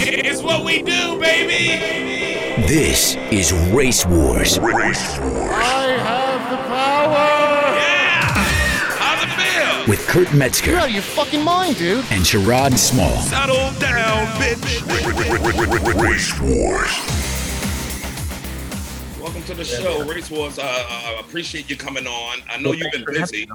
It's what we do, baby. This is Race Wars. I have the power! Yeah! How's it feel? With Kurt Metzger. You're out of your fucking mind, dude. And Sherrod Small. Settle down, bitch. Race Wars. Welcome to the show, Race Wars. I appreciate you coming on. I know you've been busy.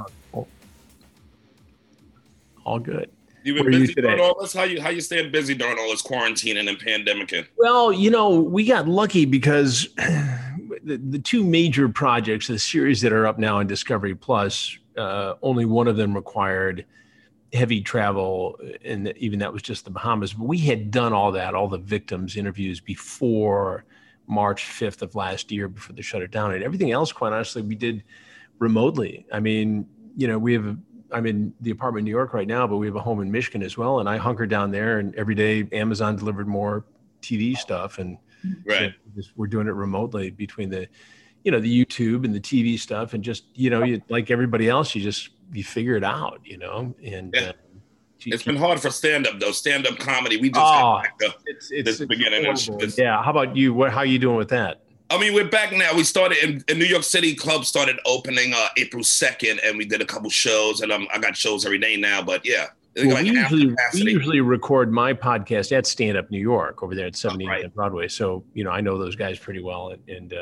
All good. You've been busy during all this? How you staying busy during all this quarantining and pandemicing? Well, we got lucky because the two major projects, the series that are up now on Discovery Plus, only one of them required heavy travel, and even that was just the Bahamas. But we had done all the victims interviews before March 5th of last year, before they shut it down. And everything else, quite honestly, we did remotely. I mean, I'm in the apartment in New York right now, but we have a home in Michigan as well. And I hunkered down there, and every day Amazon delivered more TV stuff. And right. So we're doing it remotely between the YouTube and the TV stuff. And just, like everybody else, you figure it out, and it's been hard for stand-up though. Stand-up comedy. We just got back to this beginning. Yeah. How about you? How are you doing with that? I mean, we're back now. We started in New York City. Clubs started opening April 2nd, and we did a couple shows. And I got shows every day now. But yeah, well, we usually record my podcast at Stand Up New York over there at 78th Broadway. So I know those guys pretty well, and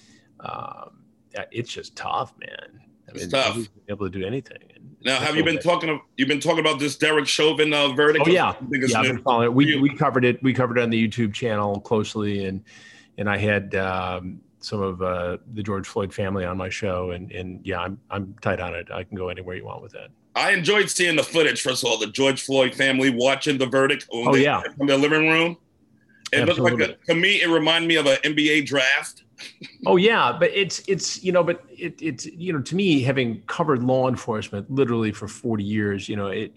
it's just tough, man. It's tough. Being able to do anything. Now, have you been talking? You've been talking about this Derek Chauvin verdict? Oh yeah, I've been following it. We covered it. We covered it on the YouTube channel closely, and I had some of the George Floyd family on my show, and yeah, I'm tight on it. I can go anywhere you want with that. I enjoyed seeing the footage. First of all, the George Floyd family watching the verdict from their living room. It looked like to me, it reminded me of an NBA draft. Oh yeah, but it's to me, having covered law enforcement literally for 40 years,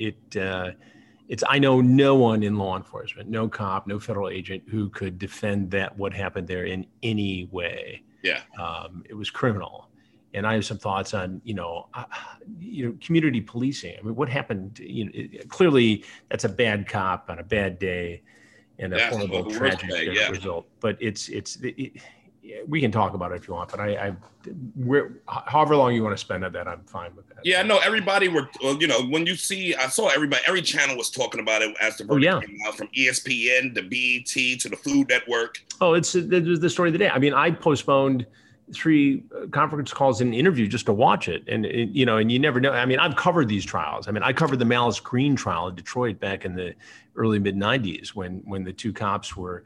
I know no one in law enforcement, no cop, no federal agent who could defend what happened there in any way. Yeah. It was criminal. And I have some thoughts on, community policing. I mean, what happened, clearly that's a bad cop on a bad day and a horrible tragic result. But we can talk about it if you want, but however long you want to spend on that, I'm fine with that. Yeah, no, everybody when you see, I saw every channel was talking about it as the verdict came out, from ESPN to BET to the Food Network. Oh, it's the story of the day. I mean, I postponed 3 conference calls and interview just to watch it. And you never know. I mean, I've covered these trials. I mean, I covered the Malice Green trial in Detroit back in the early mid 90s when the 2 cops were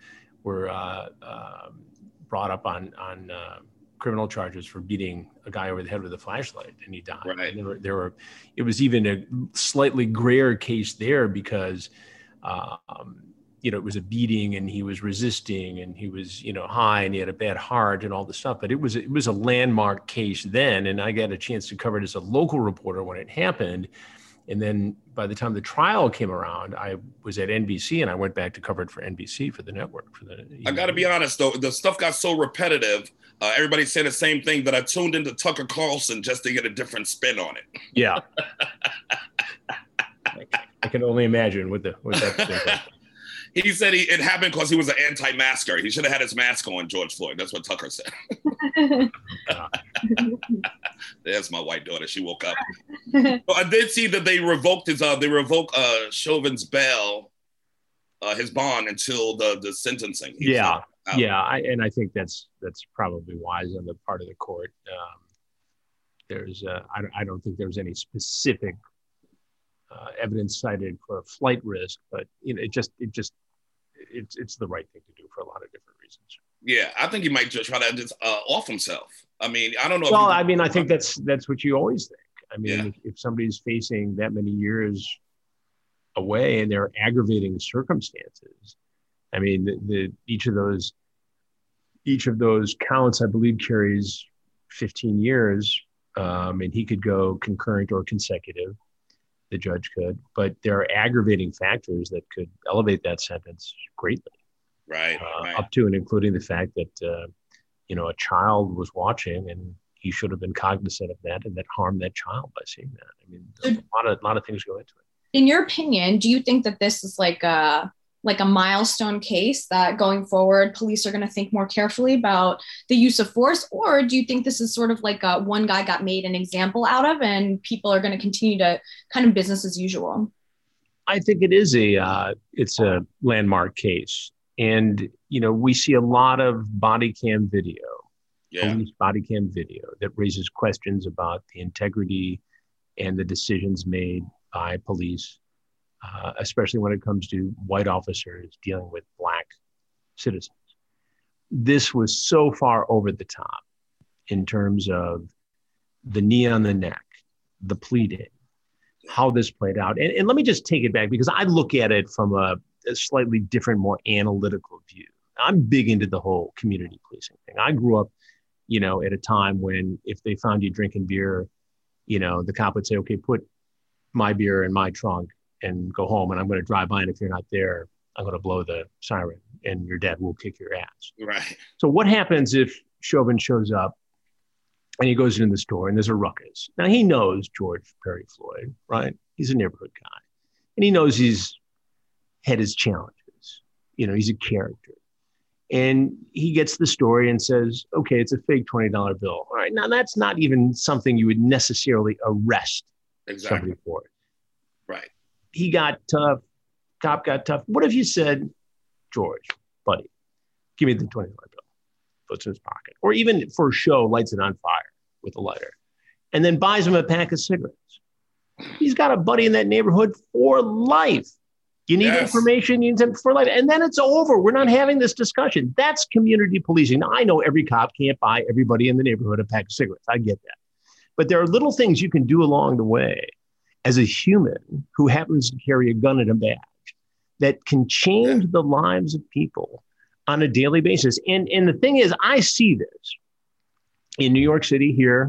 brought up on criminal charges for beating a guy over the head with a flashlight, and he died. Right. And it was even a slightly grayer case there because, it was a beating and he was resisting and he was, high and he had a bad heart and all this stuff. But it was a landmark case then, and I got a chance to cover it as a local reporter when it happened. And then by the time the trial came around, I was at NBC and I went back to cover it for NBC for the network. I got to be honest, though, the stuff got so repetitive. Everybody said the same thing that I tuned into Tucker Carlson just to get a different spin on it. Yeah. I can only imagine what that. He said it happened because he was an anti-masker. He should have had his mask on, George Floyd. That's what Tucker said. There's my white daughter. She woke up. So I did see that they revoked Chauvin's bail, his bond, until the sentencing. I think that's probably wise on the part of the court. I don't think there's any specific evidence cited for a flight risk, but it's the right thing to do for a lot of different reasons. Yeah, I think he might just try to off himself. I mean, I don't know. Well, I think that's what you always think. I mean, if somebody's facing that many years away and there are aggravating circumstances, I mean, each of those counts, I believe, carries 15 years, and he could go concurrent or consecutive. The judge could, but there are aggravating factors that could elevate that sentence greatly. Right. Up to and including the fact that, a child was watching and he should have been cognizant of that, and that harmed that child by seeing that. I mean, a lot of things go into it. In your opinion, do you think that this is like a like a milestone case that going forward, police are going to think more carefully about the use of force? Or do you think this is sort of like a one guy got made an example out of and people are going to continue to kind of business as usual? I think it is it's a landmark case. And, we see a lot of body cam video, police body cam video that raises questions about the integrity and the decisions made by police, especially when it comes to white officers dealing with Black citizens. This was so far over the top in terms of the knee on the neck, the pleading, how this played out. And let me just take it back, because I look at it from a slightly different, more analytical view. I'm big into the whole community policing thing. I grew up, at a time when if they found you drinking beer, the cop would say, okay, put my beer in my trunk and go home, and I'm going to drive by, and if you're not there, I'm going to blow the siren and your dad will kick your ass. Right. So what happens if Chauvin shows up and he goes into the store and there's a ruckus? Now he knows George Perry Floyd, right? He's a neighborhood guy. And he knows he's had his challenges. He's a character. And he gets the story and says, okay, it's a fake $20 bill. All right, now that's not even something you would necessarily arrest somebody for. Right. He got tough. Cop got tough. What if you said, George, buddy, give me the $20 bill, puts it in his pocket, or even for show, lights it on fire with a lighter, and then buys him a pack of cigarettes? He's got a buddy in that neighborhood for life. You need information, you need them for life. And then it's over. We're not having this discussion. That's community policing. Now, I know every cop can't buy everybody in the neighborhood a pack of cigarettes. I get that. But there are little things you can do along the way as a human who happens to carry a gun and a badge that can change the lives of people on a daily basis. And the thing is, I see this in New York City here,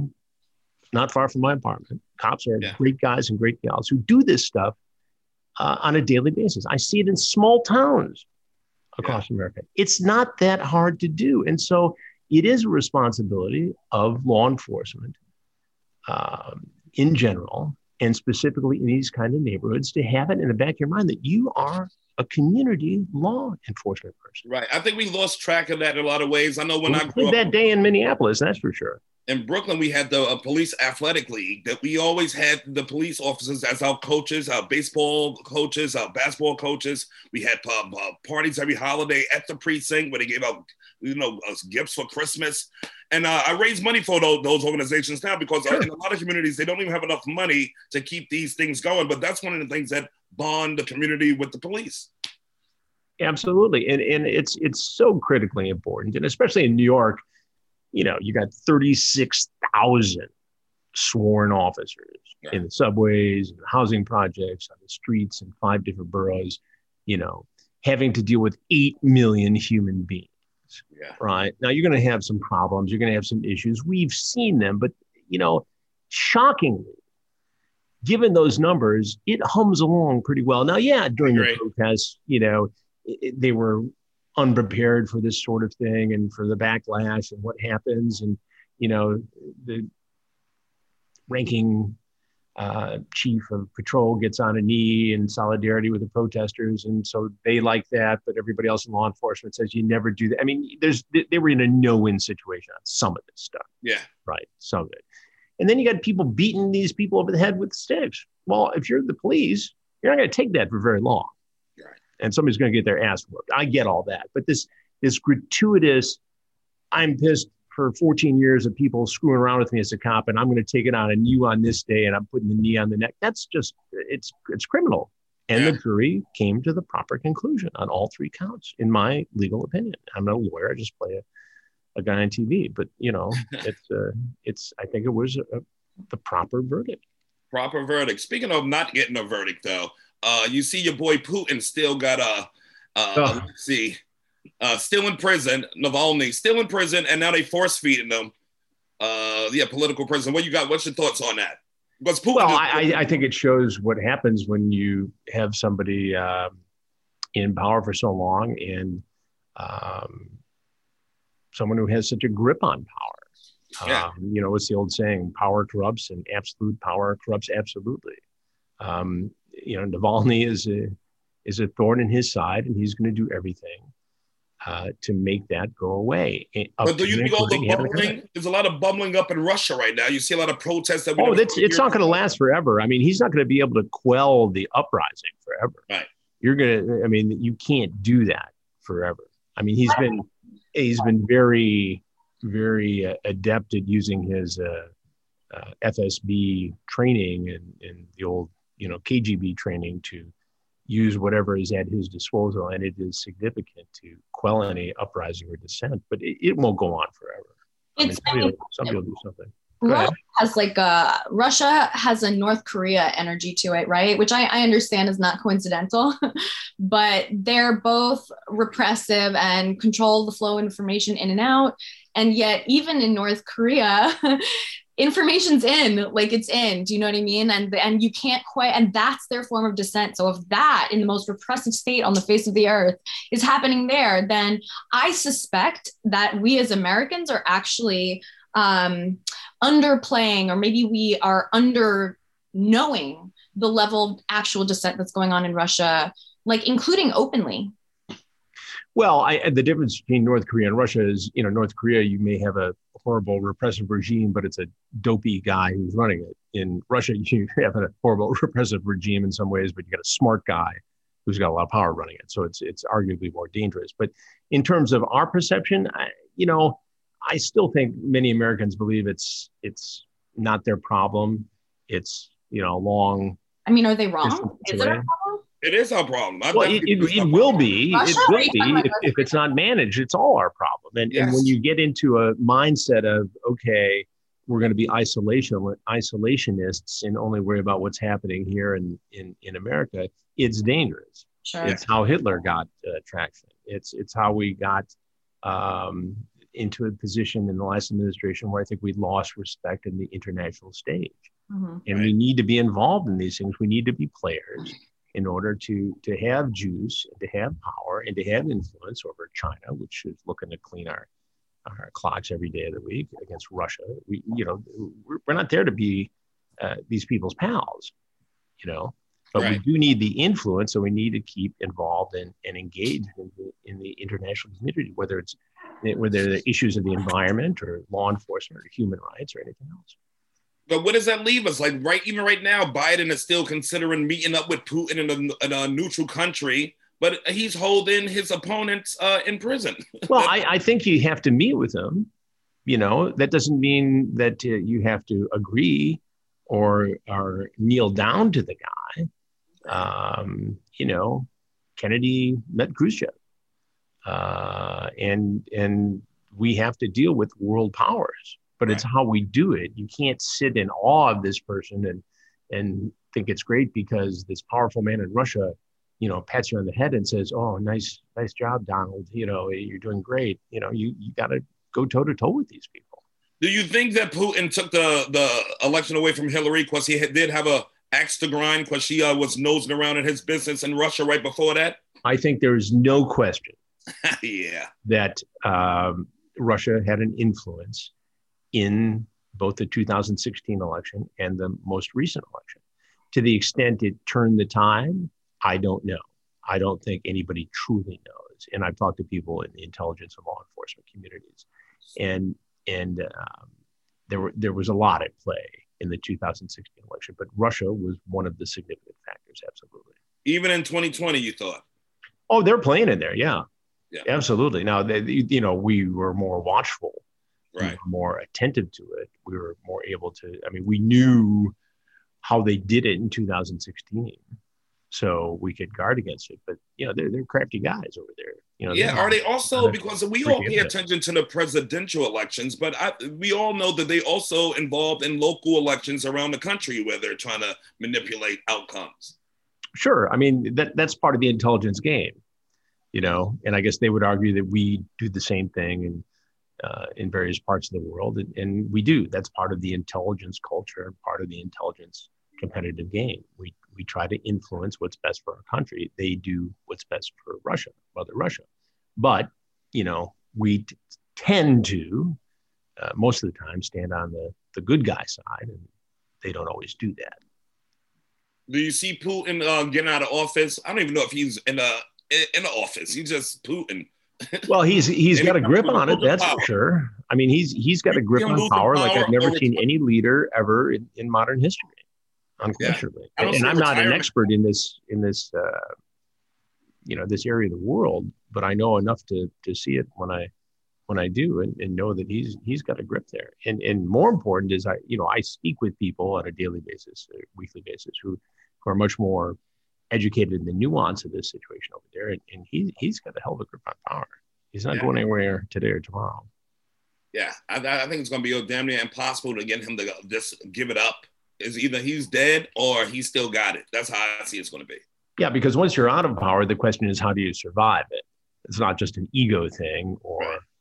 not far from my apartment. Cops are great guys and great gals who do this stuff on a daily basis. I see it in small towns across America. It's not that hard to do. And so it is a responsibility of law enforcement in general, and specifically in these kind of neighborhoods, to have it in the back of your mind that you are a community law enforcement person. Right. I think we lost track of that in a lot of ways. I know when I grew up that day in Minneapolis, that's for sure. In Brooklyn, we had the police athletic league that we always had the police officers as our coaches, our baseball coaches, our basketball coaches. We had parties every holiday at the precinct where they gave out, us gifts for Christmas. And I raise money for those organizations now because in a lot of communities, they don't even have enough money to keep these things going. But that's one of the things that bond the community with the police. Absolutely. And it's so critically important. And especially in New York, you got 36,000 sworn officers in the subways, and the housing projects, on the streets in 5 different boroughs, having to deal with 8 million human beings. Right. Now, you're going to have some problems. You're going to have some issues. We've seen them. But, shockingly, given those numbers, it hums along pretty well. Now, during the protests, they were unprepared for this sort of thing and for the backlash and what happens. And, the ranking chief of patrol gets on a knee in solidarity with the protesters. And so they like that, but everybody else in law enforcement says you never do that. I mean, they were in a no-win situation on some of this stuff. Yeah. Right. Some of it. And then you got people beating these people over the head with sticks. Well, if you're the police, you're not going to take that for very long. And somebody's going to get their ass whooped. I get all that. But this gratuitous, I'm pissed for 14 years of people screwing around with me as a cop, and I'm going to take it on you on this day, and I'm putting the knee on the neck. That's just, it's criminal. And the jury came to the proper conclusion on all 3 counts, in my legal opinion. I'm not a lawyer. I just play a guy on TV. But, it's I think it was the proper verdict. Proper verdict. Speaking of not getting a verdict, though, you see your boy Putin still got still in prison. Navalny still in prison, and now they force feeding them. Political prison. What you got? What's your thoughts on that? Because Putin. Well, I think it shows what happens when you have somebody in power for so long, and someone who has such a grip on power. It's the old saying: power corrupts, and absolute power corrupts absolutely. Navalny is is a thorn in his side, and he's going to do everything to make that go away. But do you think all the bubbling? There's a lot of bubbling up in Russia right now. You see a lot of protests. That it's not going to last forever. I mean, he's not going to be able to quell the uprising forever. Right. You can't do that forever. I mean, he's been very, very adept at using his FSB training and the old, KGB training to use whatever is at his disposal, and it is significant to quell any uprising or dissent, but it won't go on forever. Some people do something. Russia has a North Korea energy to it, right? Which I understand is not coincidental, but they're both repressive and control the flow of information in and out. And yet, even in North Korea, information's in, like it's in. Do you know what I mean? And you can't quite, and that's their form of dissent. So if that, in the most repressive state on the face of the earth, is happening there, then I suspect that we as Americans are actually underplaying, or maybe we are under knowing the level of actual dissent that's going on in Russia, like including openly. Well, the difference between North Korea and Russia is, North Korea, you may have a horrible repressive regime, but it's a dopey guy who's running it. In Russia, you have a horrible repressive regime in some ways, but you got a smart guy who's got a lot of power running it. So it's arguably more dangerous. But in terms of our perception, I still think many Americans believe it's not their problem. It's, long. I mean, are they wrong? Is it our problem? It is our problem. It will be. It will be if it's not managed. It's all our problem. And when you get into a mindset of, okay, we're going to be isolationists and only worry about what's happening here in America, it's dangerous. Sure. It's how Hitler got traction. It's how we got into a position in the last administration where I think we lost respect in the international stage. Mm-hmm. And we need to be involved in these things. We need to be players in order to have juice, and to have power, and to have influence over China, which is looking to clean our clocks every day of the week against Russia. We're not there to be these people's pals, but we do need the influence, so we need to keep involved and engaged in the international community, whether the issues of the environment or law enforcement or human rights or anything else. But what does that leave us? Like even right now, Biden is still considering meeting up with Putin in a neutral country, but he's holding his opponents in prison. Well, I think you have to meet with him. That doesn't mean that you have to agree or kneel down to the guy. Kennedy met Khrushchev, and we have to deal with world powers. But it's how we do it. You can't sit in awe of this person and think it's great because this powerful man in Russia, pats you on the head and says, "Oh, nice job, Donald. You're doing great." You got to go toe to toe with these people. Do you think that Putin took the election away from Hillary because he did have a axe to grind because she was nosing around in his business in Russia right before that? I think there's no question that Russia had an influence in both the 2016 election and the most recent election. To the extent it turned the tide, I don't know. I don't think anybody truly knows. And I've talked to people in the intelligence and law enforcement communities, and there was a lot at play in the 2016 election, but Russia was one of the significant factors, absolutely. Even in 2020, you thought? Oh, they're playing in there, yeah. Absolutely. Now, we were more watchful. Right. We were more attentive to it. We were more able to, we knew how they did it in 2016, so we could guard against it. But, they're crafty guys over there. Are they also, because we all pay attention to the presidential elections, but we all know that they also involved in local elections around the country where they're trying to manipulate outcomes. Sure. That's part of the intelligence game, and I guess they would argue that we do the same thing in various parts of the world. And we do. That's part of the intelligence culture, part of the intelligence competitive game. We try to influence what's best for our country. They do what's best for Mother Russia. But, we tend to, most of the time, stand on the good guy side, and they don't always do that. Do you see Putin getting out of office? I don't even know if he's in the office. He's just Putin. Well, he's got a grip on it, that's for sure. I mean, he's got a grip on power like I've never seen any leader ever in modern history, unquestionably. Yeah. And I'm not an expert in this this area of the world, but I know enough to see it when I do and know that he's got a grip there. And more important is I speak with people on a daily basis, a weekly basis, who are much more educated in the nuance of this situation over there. And he's got a hell of a grip on power. He's not going anywhere today or tomorrow. Yeah, I think it's going to be damn near impossible to get him to just give it up. It's either he's dead or he's still got it. That's how I see it's going to be. Yeah, because once you're out of power, the question is, how do you survive it? It's not just an ego thing or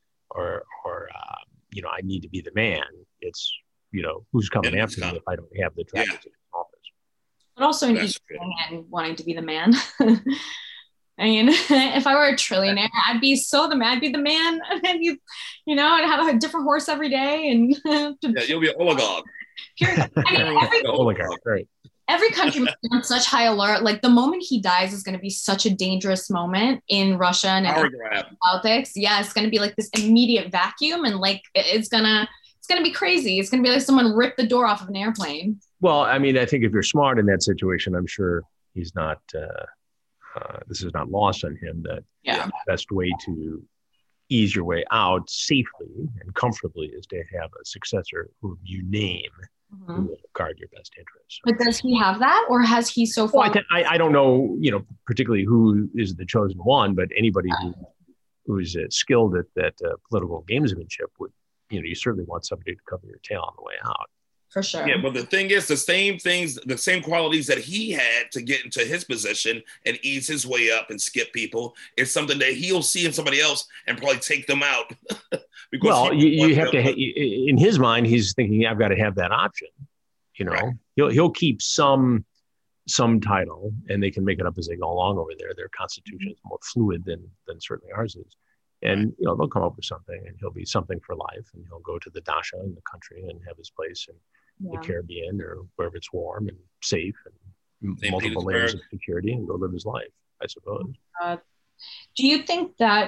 I need to be the man. It's, who's coming after me if I don't have the traffic in office. But also an ego thing and wanting to be the man. I mean, if I were a trillionaire, I'd be so the man. I'd be the man. I'd have a different horse every day. And you'll be an oligarch. Oligarch, right. Every country must be on such high alert. Like the moment he dies is going to be such a dangerous moment in Russia and in politics. Yeah, it's going to be like this immediate vacuum, and like it's gonna be crazy. It's going to be like someone ripped the door off of an airplane. Well, I mean, I think if you're smart in that situation, I'm sure he's not. This is not lost on him that the best way to ease your way out safely and comfortably is to have a successor who you name. Who will guard your best interests. But does he have that, or has he so far? Well, I don't know, particularly who is the chosen one, but anybody who is skilled at political gamesmanship would, you certainly want somebody to cover your tail on the way out. For sure. Yeah, but the thing is, the same qualities that he had to get into his position and ease his way up and skip people is something that he'll see in somebody else and probably take them out. Well, you have to. In his mind, he's thinking, "I've got to have that option." Right. He'll keep some title, and they can make it up as they go along over there. Their constitution is more fluid than certainly ours is, and they'll come up with something, and he'll be something for life, and he'll go to the Dacha in the country and have his place in the Caribbean or wherever it's warm and safe and multiple layers of security, and go live his life, I suppose. Do you think that?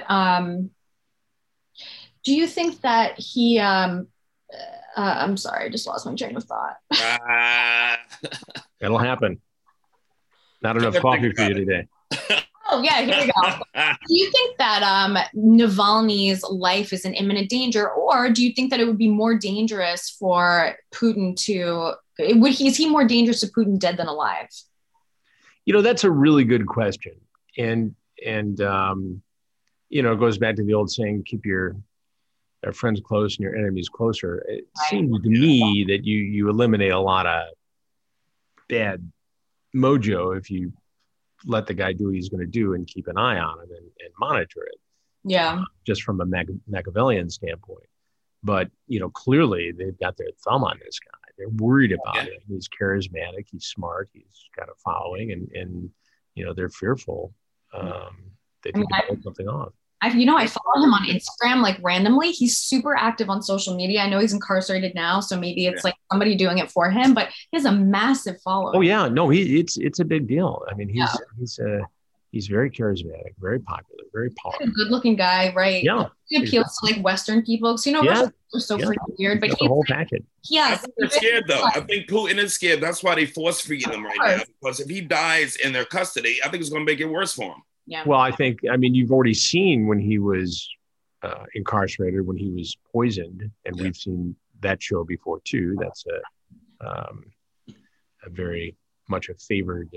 Do you think that he? I'm sorry, I just lost my train of thought. That'll happen. Not enough coffee for you today. Oh yeah, here we go. Do you think that Navalny's life is in imminent danger, or do you think that it would be more dangerous for Putin to? Is he more dangerous to Putin dead than alive? That's a really good question, and it goes back to the old saying, keep your friends close and your enemies closer. It seems to me that you eliminate a lot of bad mojo if you let the guy do what he's going to do and keep an eye on him and monitor it. Yeah. Just from a Machiavellian standpoint. But, clearly they've got their thumb on this guy. They're worried about him. He's charismatic. He's smart. He's got a following and they're fearful that he can pull something off. I follow him on Instagram, like randomly. He's super active on social media. I know he's incarcerated now, so maybe it's like somebody doing it for him, but he has a massive following. Oh yeah, no, it's a big deal. I mean, he's very charismatic, very popular, very powerful. A good-looking guy, right? Yeah, he appeals to like Western people because Russians are so freaking weird. But he's the whole package. Yes, I think they're scared though. I think Putin is scared. That's why they force feeding him right now. Because if he dies in their custody, I think it's going to make it worse for him. Yeah. Well, I mean, you've already seen when he was incarcerated, when he was poisoned, and we've seen that show before too. That's a very much a favored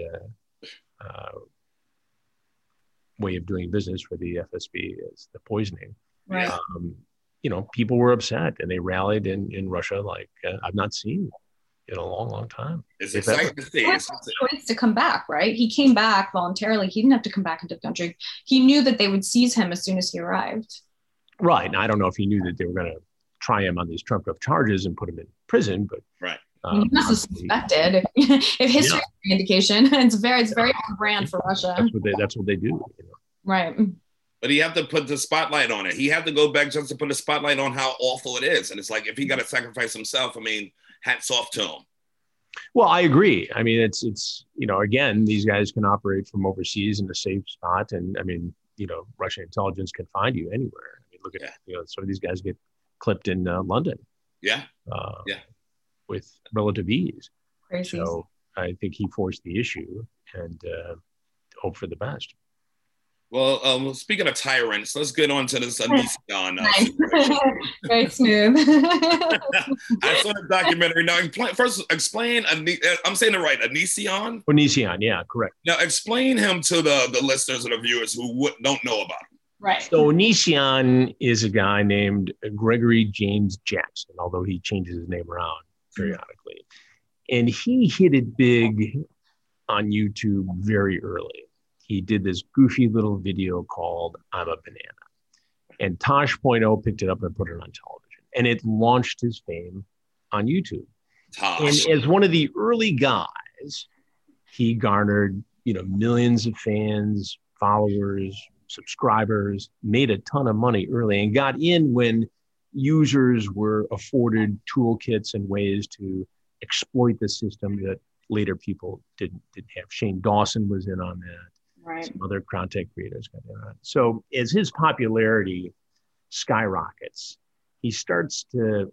way of doing business for the FSB is the poisoning. Right. People were upset and they rallied in Russia like I've not seen in a long, long time. It's exciting to see. He had choice to come back, right? He came back voluntarily. He didn't have to come back into the country. He knew that they would seize him as soon as he arrived. Right. And I don't know if he knew that they were going to try him on these trumped up charges and put him in prison, but right. He must have suspected. If history is an indication, it's very on brand for Russia. That's what they do. Right. But he have to put the spotlight on it. He had to go back just to put the spotlight on how awful it is. And it's like, if he got to sacrifice himself, I mean, hats off to him. Well, I agree. I mean, it's again, these guys can operate from overseas in a safe spot, and I mean, Russian intelligence can find you anywhere. I mean, look at some of these guys get clipped in London. Yeah. With relative ease. Crazy. So I think he forced the issue and hope for the best. Well, speaking of tyrants, let's get on to this Onision. Very smooth. I saw the documentary. Now, first explain. I'm saying it right. Onision? Onision, yeah, correct. Now, explain him to the listeners and the viewers who don't know about him. Right. So Onision is a guy named Gregory James Jackson, although he changes his name around periodically. And he hit it big on YouTube very early. He did this goofy little video called I'm a Banana. And Tosh.0 picked it up and put it on television. And it launched his fame on YouTube. Tosh. And as one of the early guys, he garnered, millions of fans, followers, subscribers, made a ton of money early, and got in when users were afforded toolkits and ways to exploit the system that later people didn't have. Shane Dawson was in on that. Right. Some other content creators got in on it. So as his popularity skyrockets, he starts to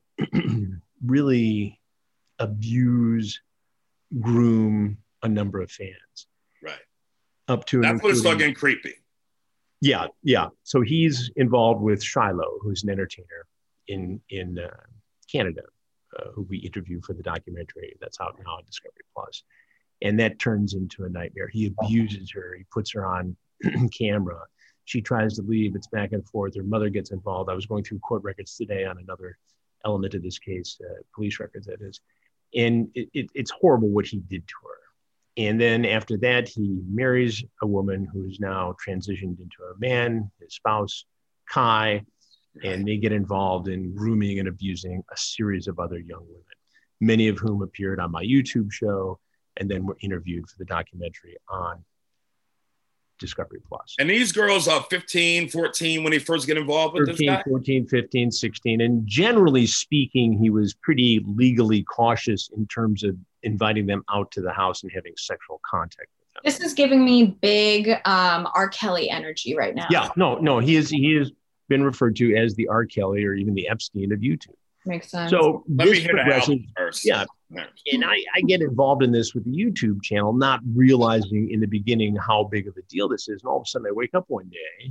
really abuse, groom a number of fans. Right. Up to that's when it started getting creepy. Yeah. So he's involved with Shiloh, who's an entertainer in Canada, who we interviewed for the documentary that's out now on Discovery Plus. And that turns into a nightmare. He abuses her. He puts her on camera. She tries to leave. It's back and forth. Her mother gets involved. I was going through court records today on another element of this case, police records, that is. And it's horrible what he did to her. And then after that, he marries a woman who's now transitioned into a man, his spouse, Kai, and they get involved in grooming and abusing a series of other young women, many of whom appeared on my YouTube show and then were interviewed for the documentary on Discovery Plus. And these girls are 15, 14 when they first get involved with 13, this guy? 14, 15, 16. And generally speaking, he was pretty legally cautious in terms of inviting them out to the house and having sexual contact with them. This is giving me big R. Kelly energy right now. Yeah, no, he has been referred to as the R. Kelly or even the Epstein of YouTube. Makes sense. So let me hear the album first. Yeah. And I get involved in this with the YouTube channel, not realizing in the beginning how big of a deal this is. And all of a sudden I wake up one day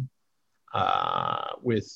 with,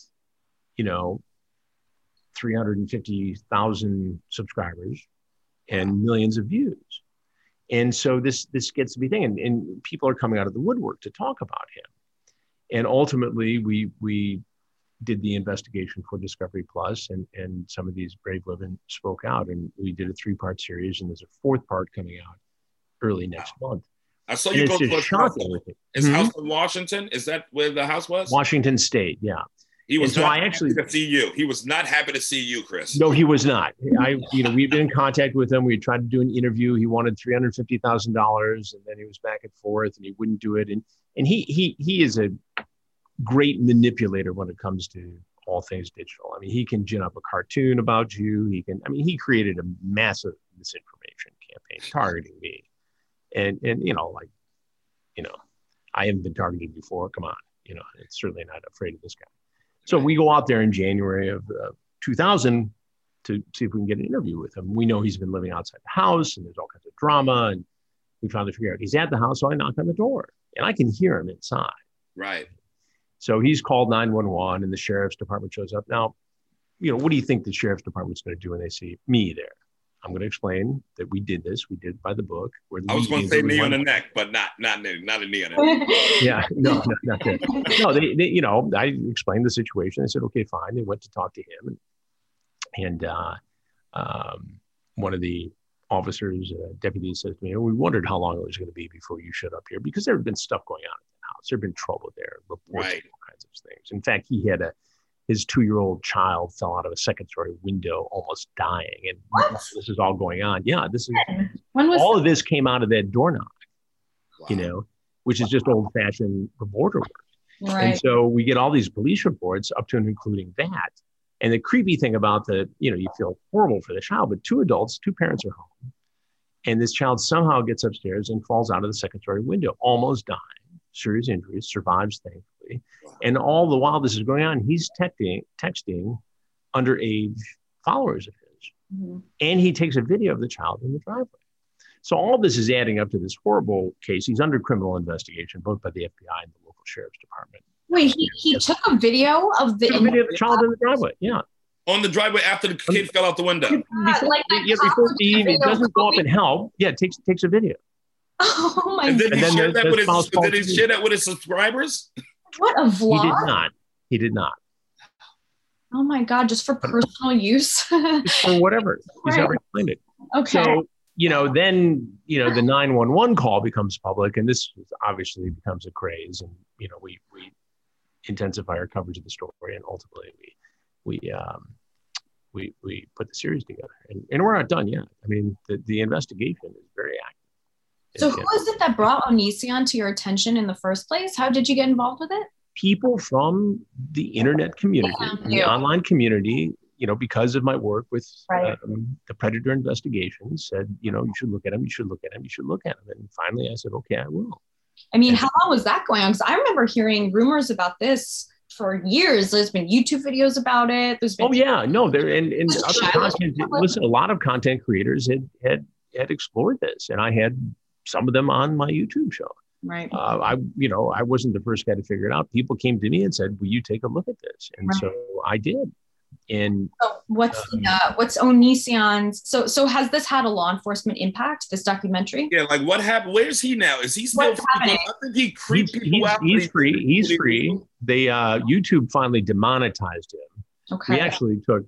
350,000 subscribers and millions of views. And so this gets to be a thing. And people are coming out of the woodwork to talk about him. And ultimately we did the investigation for Discovery Plus, and some of these brave women spoke out, and we did a 3-part series, and there's a 4th part coming out early next month. I saw you go to a house. Is House in Washington? Is that where the house was? Washington State, yeah. He was not happy to see you. He was not happy to see you, Chris. No, he was not. We've been in contact with him. We tried to do an interview. He wanted $350,000, and then he was back and forth, and he wouldn't do it. And he is a great manipulator when it comes to all things digital. I mean, he can gin up a cartoon about you. He created a massive misinformation campaign targeting me. And I haven't been targeted before. Come on. It's certainly not afraid of this guy. So we go out there in January of 2000 to see if we can get an interview with him. We know he's been living outside the house and there's all kinds of drama. And we finally figure out he's at the house. So I knock on the door and I can hear him inside. Right. So he's called 911 and the sheriff's department shows up. Now, what do you think the sheriff's department's going to do when they see me there? I'm going to explain that we did this. We did it by the book. I was going to say knee on the neck, but not a knee on the neck. Yeah, no, not good. No, I explained the situation. They said, okay, fine. They went to talk to him. And one of the officers, deputies, says to me, we wondered how long it was going to be before you showed up here because there had been stuff going on at the house. There had been trouble there, reports, right. All kinds of things. In fact, he had his 2-year-old child fell out of a 2nd-story window, almost dying. And this is all going on. Yeah, all of this came out of that door knock, which is just old-fashioned reporter work. Right. And so we get all these police reports up to and including that. And the creepy thing about you feel horrible for the child, but 2 adults, 2 parents are home. And this child somehow gets upstairs and falls out of the second story window, almost dying, serious injuries, survives thankfully. And all the while this is going on, he's texting underage followers of his. Mm-hmm. And he takes a video of the child in the driveway. So all this is adding up to this horrible case. He's under criminal investigation, both by the FBI and the local sheriff's department. Wait, he took a video of the child in the driveway, yeah. On the driveway after the kid fell out the window. Before he doesn't go up and help. Yeah, takes a video. Oh my God. And then he share that with his subscribers? What a vlog. He did not. Oh my God, just for personal use. Just for whatever. He's never explained it. Okay. So, then, the 911 call becomes public, and this obviously becomes a craze. And, we intensify our coverage of the story, and ultimately we put the series together, and we're not done yet. I mean, the investigation is very active. So who is it that brought Onision to your attention in the first place? How did you get involved with it? People from the internet community, the online community, because of my work with the Predator investigations, said, you should look at him, you should look at him, you should look at him. And finally I said, okay, I will. I mean, how long was that going on? Because I remember hearing rumors about this for years. There's been YouTube videos about it. There's been and other content. Listen, a lot of content creators had explored this, and I had some of them on my YouTube show. Right. I wasn't the first guy to figure it out. People came to me and said, "Will you take a look at this?" And so I did. And so what's Onision's? So has this had a law enforcement impact? This documentary? Yeah, like what happened? Where is he now? Is he still free? I think he creeped people out. He's free. He's free. They YouTube finally demonetized him. Okay. We actually took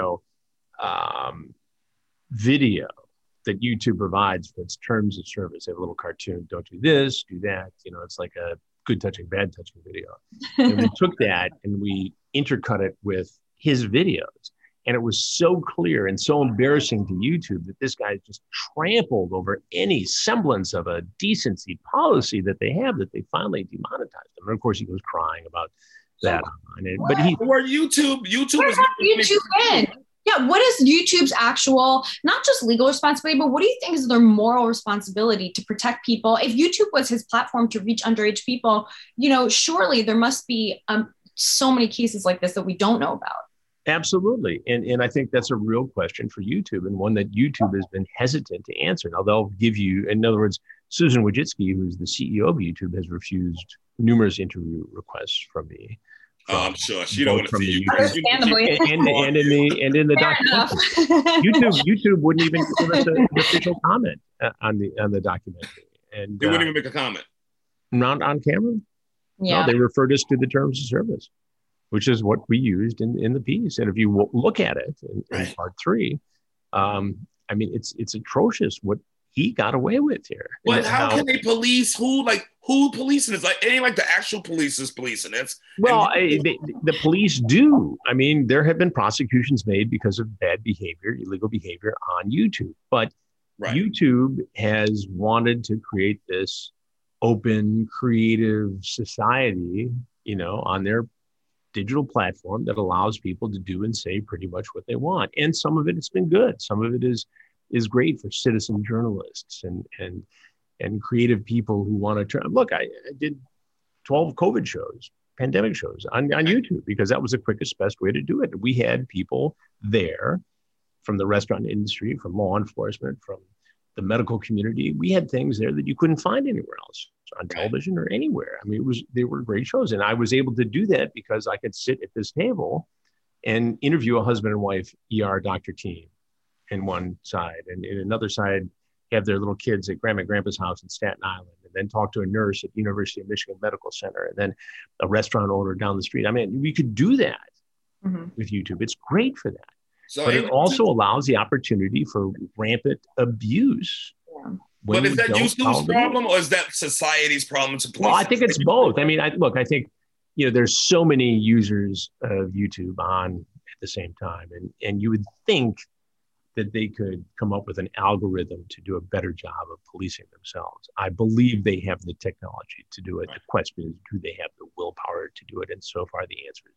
video that YouTube provides for its terms of service. They have a little cartoon. Don't do this, do that. It's like a good touching, bad touching video. And we took that and we intercut it with his videos. And it was so clear and so embarrassing to YouTube that this guy just trampled over any semblance of a decency policy that they have, that they finally demonetized him. And of course, he was crying about that. But YouTube was YouTube in. Yeah, what is YouTube's actual, not just legal responsibility, but what do you think is their moral responsibility to protect people? If YouTube was his platform to reach underage people, surely there must be so many cases like this that we don't know about. Absolutely. And I think that's a real question for YouTube, and one that YouTube has been hesitant to answer. Now, they'll give you, in other words, Susan Wojcicki, who's the CEO of YouTube, has refused numerous interview requests from me. I'm sure she don't want to see you. Understandably. And in the documentary, YouTube wouldn't even give us an official comment on the documentary. And they wouldn't even make a comment. Not on camera. Yeah. No, they referred us to the terms of service, which is what we used in the piece. And if you look at it in part 3, it's atrocious what he got away with here. But how can they police who policing this? Like, it ain't like the actual police is policing it. Well, the police do. I mean, there have been prosecutions made because of bad behavior, illegal behavior on YouTube. But YouTube has wanted to create this open, creative society, on their digital platform that allows people to do and say pretty much what they want. And some of it has been good. Some of it is great for citizen journalists and creative people who want to try. Look, I did 12 COVID shows, pandemic shows on YouTube, because that was the quickest, best way to do it. We had people there from the restaurant industry, from law enforcement, from the medical community. We had things there that you couldn't find anywhere else on television or anywhere. I mean, they were great shows. And I was able to do that because I could sit at this table and interview a husband and wife ER doctor team in one side, and in another side have their little kids at Grandma and Grandpa's house in Staten Island, and then talk to a nurse at University of Michigan Medical Center, and then a restaurant owner down the street. I mean, we could do that with YouTube. It's great for that. But it also allows the opportunity for rampant abuse. Yeah. But is that YouTube's problem, or is that society's problem? Well, I think it's both. I mean, I think, there's so many users of YouTube on at the same time, and you would think that they could come up with an algorithm to do a better job of policing themselves. I believe they have the technology to do it. The question is, do they have the willpower to do it? And so far, the answer is no.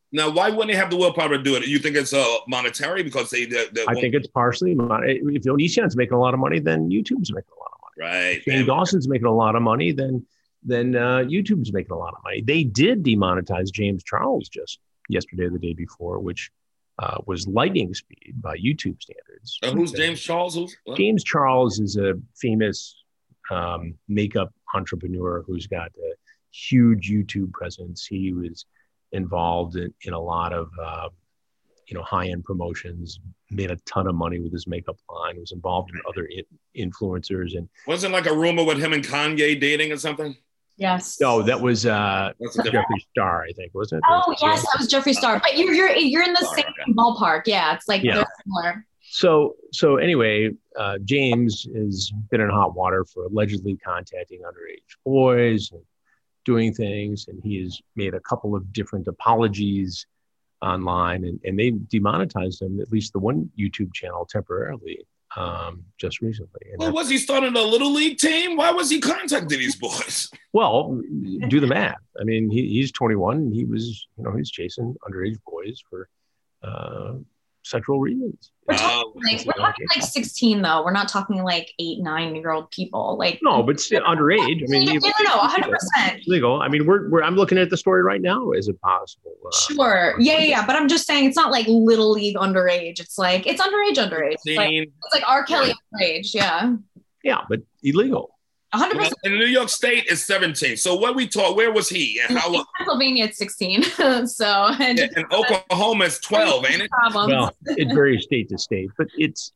Now, why wouldn't they have the willpower to do it? You think it's monetary because I think it's partially if Onision's making a lot of money, then YouTube's making a lot of money. right. If Shane Dawson's making a lot of money, then YouTube's making a lot of money. They did demonetize James Charles just yesterday or the day before, which was lightning speed by YouTube standards. Who's James Charles? James Charles is a famous makeup entrepreneur who's got a huge YouTube presence. He was involved in a lot of high-end promotions, made a ton of money with his makeup line, was involved in other influencers. And wasn't like a rumor with him and Kanye dating or something? Yes. No, that was Jeffree Star, I think, wasn't it? Oh, yes, that was Jeffree Star. But you're in the same ballpark. Yeah, it's like they're similar. So anyway, James has been in hot water for allegedly contacting underage boys and doing things, and he has made a couple of different apologies online, and they demonetized him, at least the one YouTube channel, temporarily, just recently. And well, was he starting a little league team? Why was he contacting these boys? Well, do the math. I mean, he's 21. And he was, he's chasing underage boys for sexual reasons. We're talking like 16 though. We're not talking like 8, 9-year-old people. Like no, but still underage. I mean, no, 100% legal. I mean, I'm looking at the story right now. Is it possible? Sure. Yeah. But I'm just saying it's not like little league underage. It's like it's underage. It's like R. Kelly underage. Yeah. Yeah, but illegal. 100%. In New York State, it's 17. So what we taught, where was he? And how? In Pennsylvania, it's 16. And Oklahoma, it's 12, ain't it? Well, it varies state to state, but it's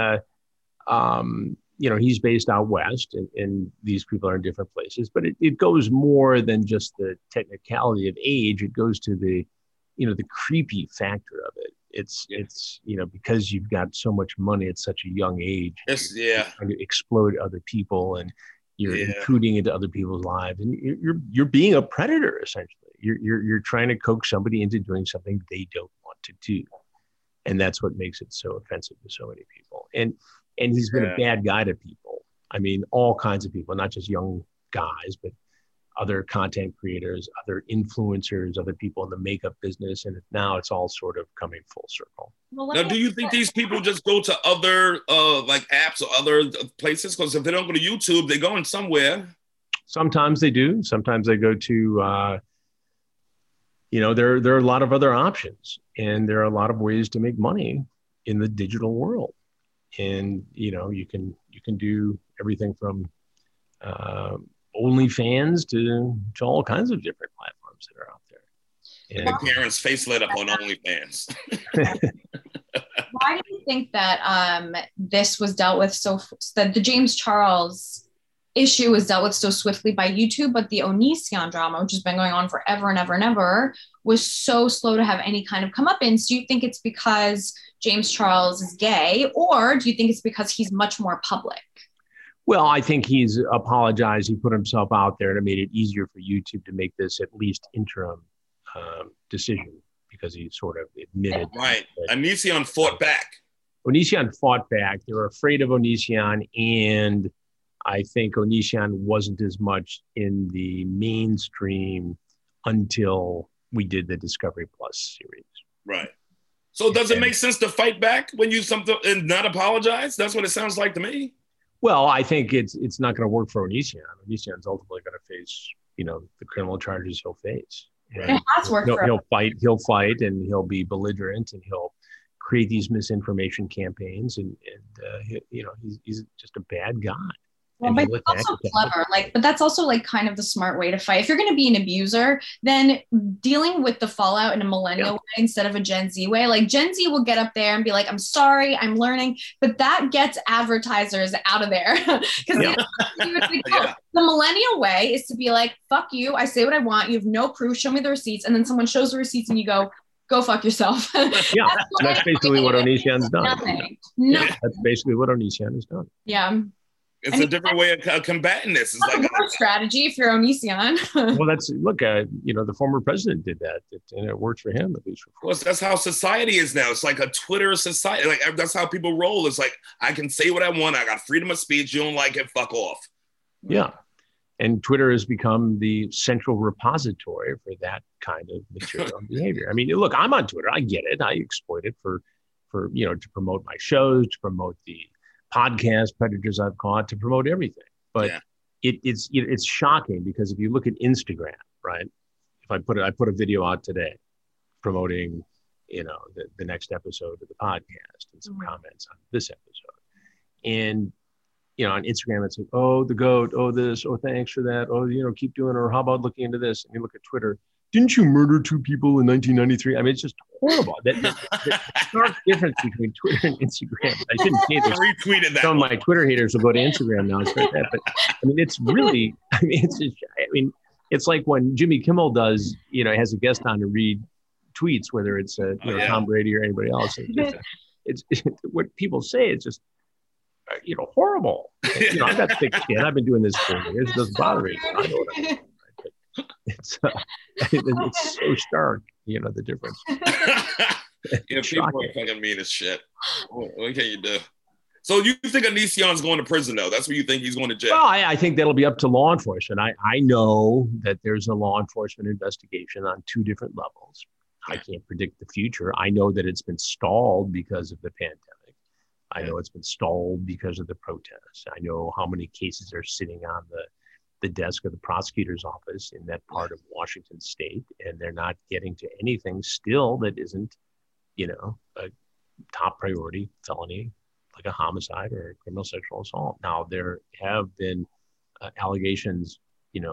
he's based out west, and these people are in different places. But it goes more than just the technicality of age. It goes to the creepy factor of it. It's because you've got so much money at such a young age. You're trying to exploit other people, and you're intruding into other people's lives, and you're being a predator essentially. You're trying to coax somebody into doing something they don't want to do, and that's what makes it so offensive to so many people. And he's been a bad guy to people. I mean, all kinds of people, not just young guys, but other content creators, other influencers, other people in the makeup business, and now it's all sort of coming full circle. Now, do you think these people just go to other like apps or other places? Because if they don't go to YouTube, they're going somewhere. Sometimes they do. Sometimes they go to, there are a lot of other options, and there are a lot of ways to make money in the digital world. And you can do everything from OnlyFans to all kinds of different platforms that are out there. And my parents' face lit up on OnlyFans. Why do you think that this was dealt with that the James Charles issue was dealt with so swiftly by YouTube, but the Onision drama, which has been going on forever and ever and ever, was so slow to have any kind of comeuppance? Do you think it's because James Charles is gay, or do you think it's because he's much more public? Well, I think he's apologized. He put himself out there, and it made it easier for YouTube to make this at least interim decision, because he sort of admitted. Right. Onision fought back. Onision fought back. They were afraid of Onision, and I think Onision wasn't as much in the mainstream until we did the Discovery Plus series. Right. So does it make sense to fight back when you something and not apologize? That's what it sounds like to me. Well, I think it's not going to work for Onision. Onision's ultimately going to face, the criminal charges he'll face. And it has worked for him. He'll fight, and he'll be belligerent, and he'll create these misinformation campaigns, and he's just a bad guy. Well, but it's also clever. But that's also kind of the smart way to fight. If you're going to be an abuser, then dealing with the fallout in a millennial way instead of a Gen Z way. Like Gen Z will get up there and be like, "I'm sorry, I'm learning," but that gets advertisers out of there because the millennial way is to be like, "Fuck you! I say what I want. You have no proof. Show me the receipts," and then someone shows the receipts, and you go fuck yourself. Yeah, that's basically what Onision's done. Nothing. That's basically what Onision has done. Yeah. It's a different way of combating this. It's like a strategy if you're Onision. Well, the former president did that, and it worked for him, at least. Well, that's how society is now. It's like a Twitter society. That's how people roll. It's like, I can say what I want. I got freedom of speech. You don't like it, fuck off. Yeah. And Twitter has become the central repository for that kind of material and behavior. I mean, look, I'm on Twitter. I get it. I exploit it for to promote my shows, to promote the podcast Predators I've caught, to promote everything. But it's shocking because if you look at Instagram, right? If I put a video out today promoting, the next episode of the podcast and some comments on this episode, and on Instagram, it's like, oh, the GOAT, oh, this, oh, thanks for that. Oh, keep doing it. Or how about looking into this? And you look at Twitter, didn't you murder 2 people in 1993? I mean, it's just horrible. The stark difference between Twitter and Instagram. I shouldn't say this. I retweeted that. Some of my Twitter haters will go to Instagram now and start that. But I mean, it's really, it's like when Jimmy Kimmel does, has a guest on to read tweets, whether it's Tom Brady or anybody else. It's what people say. It's just, horrible. I've got thick skin. I've been doing this for years. It doesn't bother me. I know what I'm doing. It's so stark, the difference. People are fucking mean as shit. What can you do? So you think Onision's going to prison, though? That's what you think he's going to jail? Well, I think that'll be up to law enforcement. I know that there's a law enforcement investigation on 2 different levels. I can't predict the future. I know that it's been stalled because of the pandemic. I know it's been stalled because of the protests. I know how many cases are sitting on the desk of the prosecutor's office in that part of Washington state, and they're not getting to anything still that isn't, a top priority felony, like a homicide or a criminal sexual assault. Now, there have been allegations,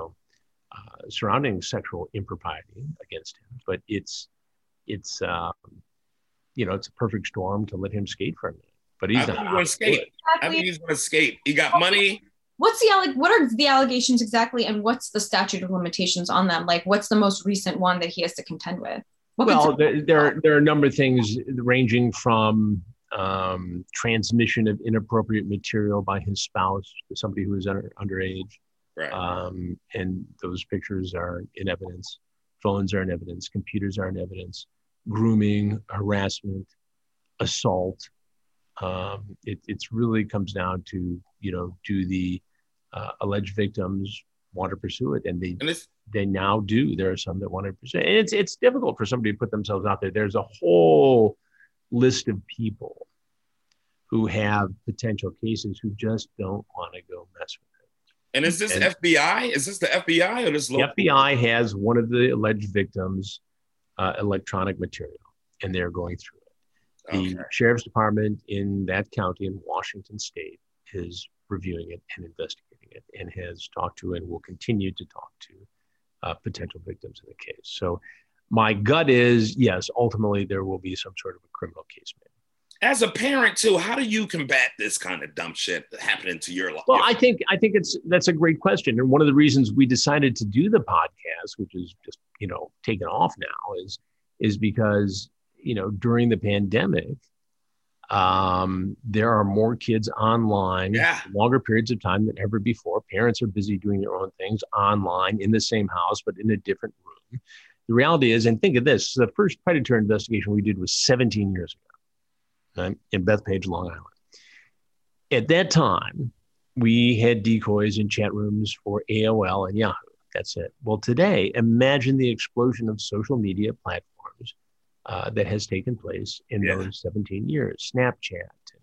surrounding sexual impropriety against him, but it's a perfect storm to let him skate for a minute. But he's not going to skate. I think he's going to skate. He got money. What are the allegations exactly, and what's the statute of limitations on them? Like, what's the most recent one that he has to contend with? There are a number of things ranging from transmission of inappropriate material by his spouse to somebody who is underage. Right. And those pictures are in evidence. Phones are in evidence. Computers are in evidence. Grooming, harassment, assault. It really comes down to, do the alleged victims want to pursue it? And they now do. There are some that want to pursue it. And it's difficult for somebody to put themselves out there. There's a whole list of people who have potential cases who just don't want to go mess with it. And is this FBI? Is this the FBI or this local? The FBI has one of the alleged victims' electronic material, and they're going through it. The sheriff's department in that county in Washington state is reviewing it and investigating it, and has talked to and will continue to talk to potential victims in the case. So my gut is, yes, ultimately there will be some sort of a criminal case made. As a parent too, how do you combat this kind of dumb shit happening to your life? Well, I think that's a great question. And one of the reasons we decided to do the podcast, which is just, taken off now, is because, during the pandemic, there are more kids online, longer periods of time than ever before. Parents are busy doing their own things online in the same house, but in a different room. The reality is, and think of this, the first predator investigation we did was 17 years ago, right, in Bethpage, Long Island. At that time, we had decoys in chat rooms for AOL and Yahoo. That's it. Well, today, imagine the explosion of social media platforms that has taken place in those 17 years. Snapchat,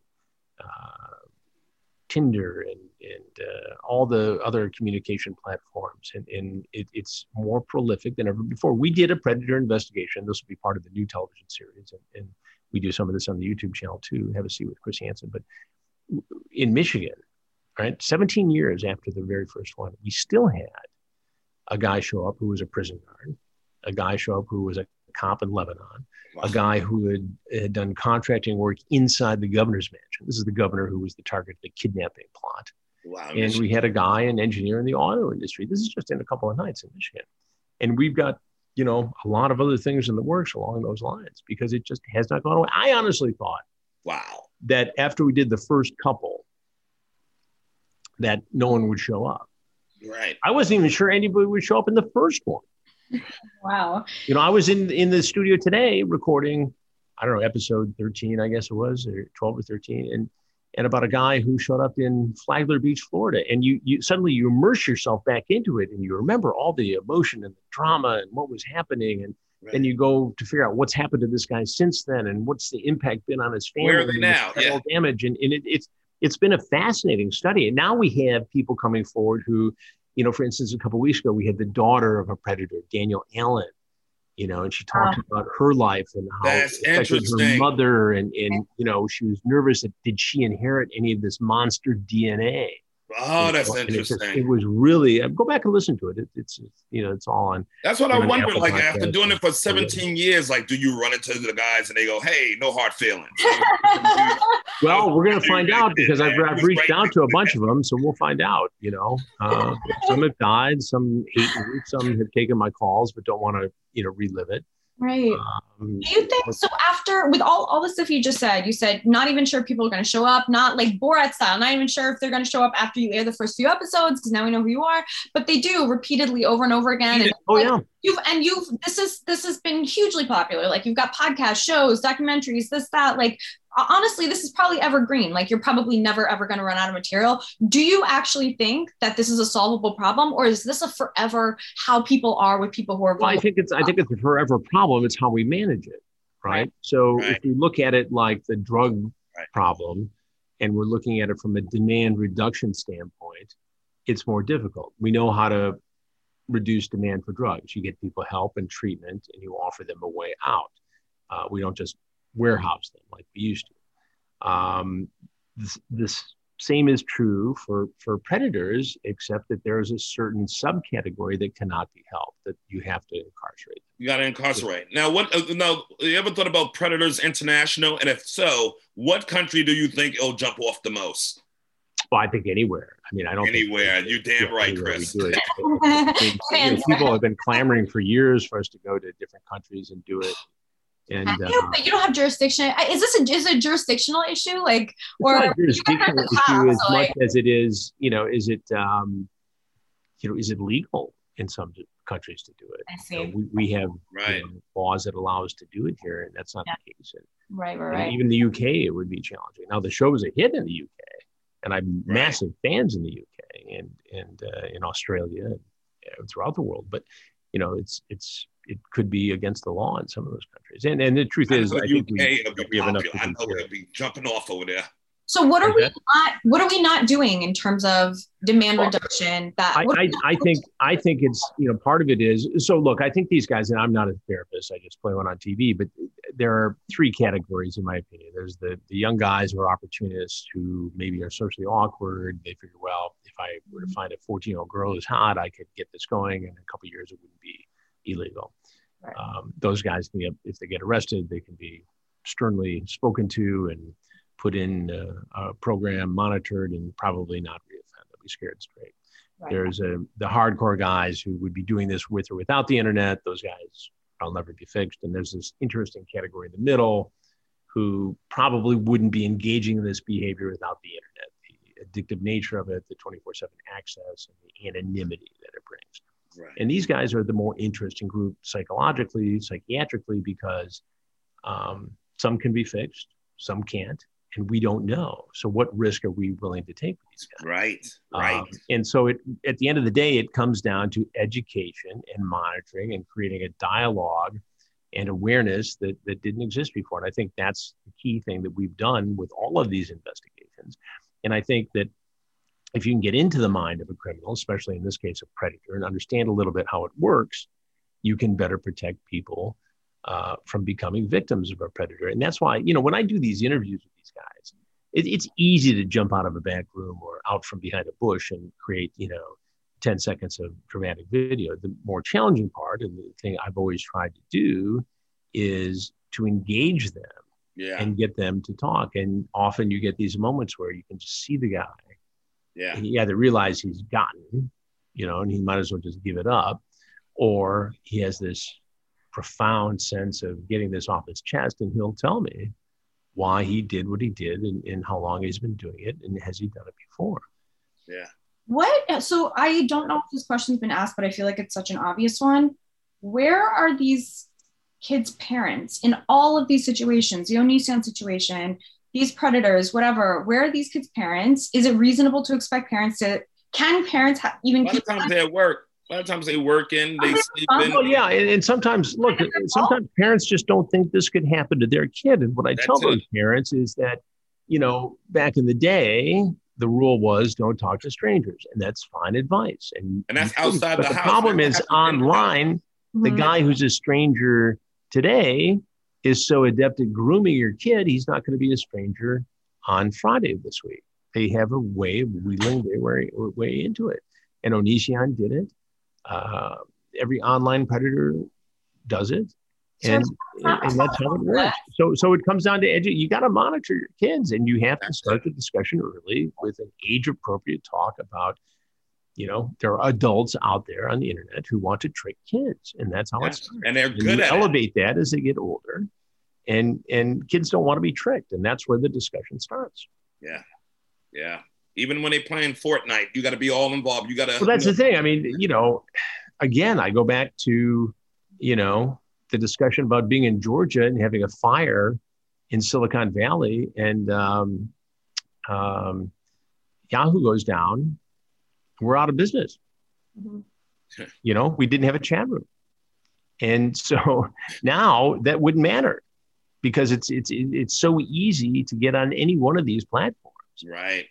Tinder, and all the other communication platforms. And it's more prolific than ever before. We did a predator investigation. This will be part of the new television series. And we do some of this on the YouTube channel too, Have a Seat with Chris Hansen. But in Michigan, right, 17 years after the very first one, we still had a guy show up who was a prison guard, a guy show up who was a cop in Lebanon, a guy who had done contracting work inside the governor's mansion. This is the governor who was the target of the kidnapping plot. Wow, and we had a guy, an engineer in the auto industry. This is just in a couple of nights in Michigan. And we've got, a lot of other things in the works along those lines because it just has not gone away. I honestly thought that after we did the first couple, that no one would show up. Right. I wasn't even sure anybody would show up in the first one. Wow. I was in the studio today recording, I don't know, episode 13, I guess it was, or 12 or 13. and about a guy who showed up in Flagler Beach, Florida. And you suddenly you immerse yourself back into it, and you remember all the emotion and the drama and what was happening. And then you go to figure out what's happened to this guy since then, and what's the impact been on his family. Where are they now? Yeah. Damage. And it's been a fascinating study. And now we have people coming forward who, for instance, a couple of weeks ago, we had the daughter of a predator, Danielle Allen, and she talked about her life and how it affected her mother. And she was nervous. Did she inherit any of this monster DNA? Oh, that's interesting. It was really, go back and listen to it. It's all on. That's what I wonder. Like after doing it for 17 years, like, do you run into the guys and they go, "Hey, no hard feelings"? Well, we're going to find out because I've reached out to a bunch of them. So we'll find out, some have died, some hate me, some have taken my calls, but don't want to, relive it. Right. Do you think so? After with all the stuff you just said, you said not even sure people are going to show up, not like Borat style, not even sure if they're going to show up after you air the first few episodes because now we know who you are, but they do repeatedly over and over again. And this has been hugely popular. Like you've got podcasts, shows, documentaries, this, that, like honestly, this is probably evergreen. Like you're probably never, ever going to run out of material. Do you actually think that this is a solvable problem, or is this a forever how people are with people who are vulnerable? Well, I think it's a forever problem. It's how we manage it. Right. So if we look at it like the drug problem, and we're looking at it from a demand reduction standpoint, it's more difficult. We know how to reduce demand for drugs. You get people help and treatment, and you offer them a way out. We don't just warehouse them like we used to. This same is true for predators, except that there is a certain subcategory that cannot be helped, that you have to incarcerate. You got to incarcerate. Now, you ever thought about Predators International? And if so, what country do you think it'll jump off the most? Well, I think anywhere. I mean, I don't anywhere. You're damn right, Chris. People have been clamoring for years for us to go to different countries and do it. And but you don't have jurisdiction. Is this a jurisdictional issue? Like, or it's not a jurisdictional issue as much as it is, is it legal in some countries to do it? I see. We have laws that allow us to do it here, and that's not the case. Right. And even the UK, it would be challenging. Now, the show was a hit in the UK, and I'm massive fans in the UK and in Australia and throughout the world. But it could be against the law in some of those countries. And the truth is, I think we have enough. I know they'll be jumping off over there. So what are we not doing in terms of demand reduction? I think it's, part of it is, so look, I think these guys, and I'm not a therapist, I just play one on TV, but there are three categories in my opinion. There's the young guys who are opportunists who maybe are socially awkward. They figure, well, if I were to find a 14-year-old girl who's hot, I could get this going. In a couple of years, it wouldn't be illegal. Right. Those guys, if they get arrested, they can be sternly spoken to and put in a program, monitored, and probably not reoffend. They'll be scared straight. Right. There's the hardcore guys who would be doing this with or without the internet. Those guys will never be fixed. And there's this interesting category in the middle who probably wouldn't be engaging in this behavior without the internet. The addictive nature of it, the 24/7 access, and the anonymity that it brings. Right. And these guys are the more interesting group psychologically, psychiatrically, because some can be fixed, some can't, and we don't know. So what risk are we willing to take with these guys? Right. And so at the end of the day, it comes down to education and monitoring and creating a dialogue and awareness that didn't exist before. And I think that's the key thing that we've done with all of these investigations. And I think that if you can get into the mind of a criminal, especially in this case, a predator, and understand a little bit how it works, you can better protect people from becoming victims of a predator. And that's why, when I do these interviews with these guys, it's easy to jump out of a back room or out from behind a bush and create, 10 seconds of dramatic video. The more challenging part, and the thing I've always tried to do, is to engage them and get them to talk. And often you get these moments where you can just see the guy. Yeah. He either realizes he's gotten, and he might as well just give it up, or he has this profound sense of getting this off his chest, and he'll tell me why he did what he did and how long he's been doing it, and has he done it before? Yeah. So I don't know if this question's been asked, but I feel like it's such an obvious one. Where are these kids' parents in all of these situations? The Onision situation, these predators, whatever, where are these kids' parents? Is it reasonable to expect can parents even A lot of times they're at work. A lot of times they working, they sleeping. Oh yeah, and sometimes sometimes parents just don't think this could happen to their kid. And what I tell those parents is that, back in the day, the rule was don't talk to strangers, and that's fine advice. And that's outside the house. The problem is online. The guy who's a stranger today is so adept at grooming your kid, he's not going to be a stranger on Friday of this week. They have a way of wheeling their way into it. And Onision did it. Every online predator does it. And that's how it works. So it comes down to you got to monitor your kids, and you have to start the discussion early with an age-appropriate talk about, there are adults out there on the internet who want to trick kids, and that's how it starts. And they're good at elevate that as they get older, and kids don't want to be tricked, and that's where the discussion starts. Yeah. Even when they're playing Fortnite, you got to be all involved. You got to. Well, that's the thing. I mean, again, I go back to, the discussion about being in Georgia and having a fire in Silicon Valley, and Yahoo goes down. We're out of business. We didn't have a chat room. And so now that wouldn't matter because it's so easy to get on any one of these platforms. Right.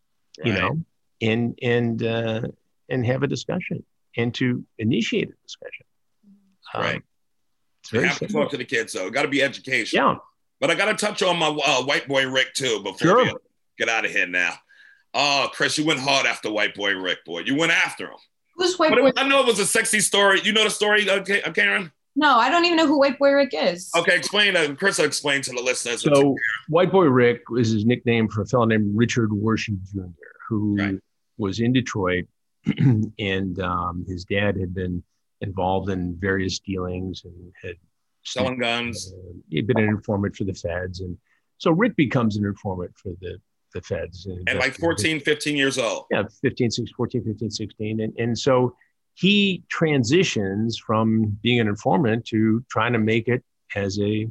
And have a discussion and to initiate a discussion. Right. You have to talk to the kids, though. Got to be education. Yeah. But I got to touch on my white boy Rick, too, before we get out of here now. Oh, Chris, you went hard after white boy Rick, boy. You went after him. Who's white boy? I know it was a sexy story. You know the story, Karen? No, I don't even know who white boy Rick is. Okay, explain. Chris will explain to the listeners. So white boy Rick is his nickname for a fellow named Richard Worsham Jr., who was in Detroit, and his dad had been involved in various dealings and had selling guns. He'd been an informant for the feds. And so Rick becomes an informant for the feds. At like 14, 15 years old. Yeah, 14, 15, 16. And so he transitions from being an informant to trying to make it as a,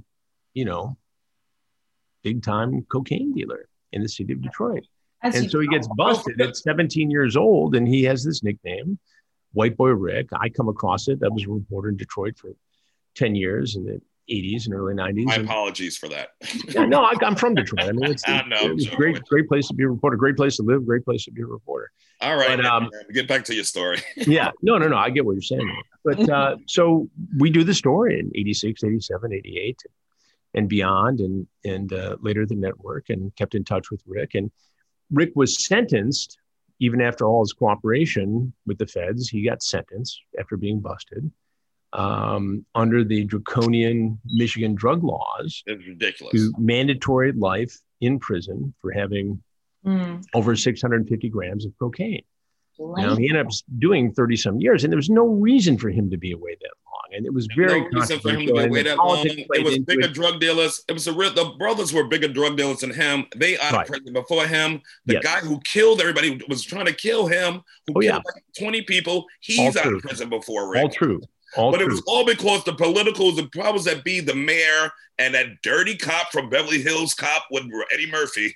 big time cocaine dealer in the city of Detroit. And so he gets busted at 17 years old, and he has this nickname, White Boy Rick. I come across it. I was a reporter in Detroit for 10 years in the 80s and early 90s. My apologies for that. No, I'm from Detroit. I mean, it's a great place to be a reporter, great place to live, great place to be a reporter. All right, but, get back to your story. Yeah, no, I get what you're saying. But so we do the story in 86, 87, 88 and beyond, and later the network, and kept in touch with Rick. And Rick was sentenced, even after all his cooperation with the feds. He got sentenced after being busted under the draconian Michigan drug laws. It's ridiculous. To mandatory life in prison for having over 650 grams of cocaine. Now, he ended up doing 30 some years, and there was no reason for him to be away that long. And it was very reason for him to be away that long. It was bigger drug dealers. It was the brothers were bigger drug dealers than him. They out of prison before him. The guy who killed everybody was trying to kill him, who killed like 20 people. He's out of prison before Rick. All true. But it was all because the powers that be, the mayor and that dirty cop from Beverly Hills Cop with Eddie Murphy.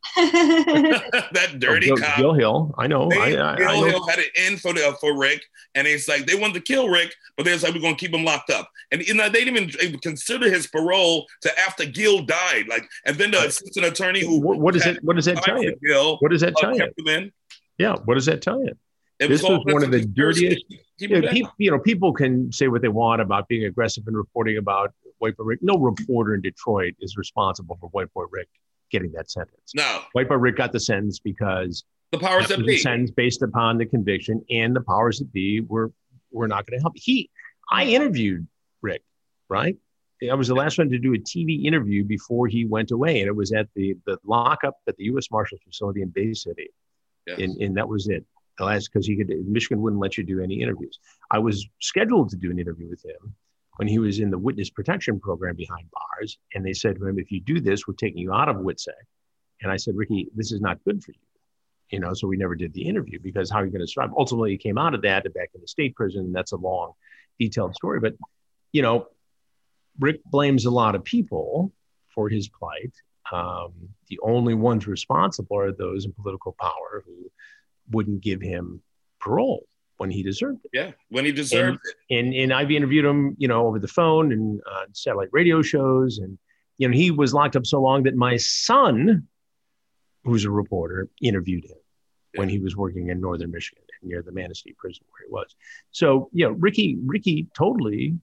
That dirty cop. Gil Hill. I know. Gil Hill had it in for Rick. And it's like they wanted to kill Rick, but they're like, we're going to keep him locked up. And they didn't even consider his parole to after Gil died. And then the assistant attorney who. What does that tell you? Gil, what does that tell you? Yeah. What does that tell you? This was one of the dirtiest. People can say what they want about being aggressive and reporting about White Boy Rick. No reporter in Detroit is responsible for White Boy Rick getting that sentence. No. White Boy Rick got the sentence because the powers that be. Sentence based upon the conviction, and the powers that be were not going to help. I interviewed Rick, right? I was the last one to do a TV interview before he went away, and it was at the lockup at the U.S. Marshals facility in Bay City, and that was it. Because Michigan wouldn't let you do any interviews. I was scheduled to do an interview with him when he was in the witness protection program behind bars. And they said to him, if you do this, we're taking you out of WITSEC. And I said, Ricky, this is not good for you. So we never did the interview because how are you going to survive? Ultimately, he came out of that and back in the state prison. That's a long, detailed story. But, Rick blames a lot of people for his plight. The only ones responsible are those in political power who wouldn't give him parole when he deserved it. Yeah, when he deserved it. And I've interviewed him, over the phone and on satellite radio shows. And, he was locked up so long that my son, who's a reporter, interviewed him when he was working in northern Michigan near the Manistee prison where he was. So, Ricky totally